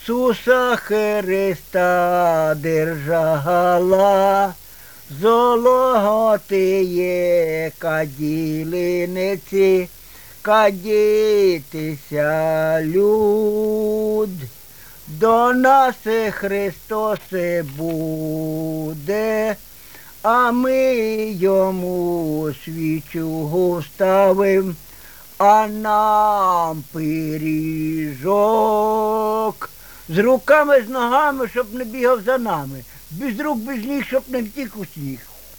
Суса Христа держала, золотиє каділиниці, кадітися люд. До нас Христос буде, а ми йому свічу ставим, а нам пиріжок. З руками, з ногами, щоб не бігав за нами. Без рук, без ніг, щоб не втік у сніг.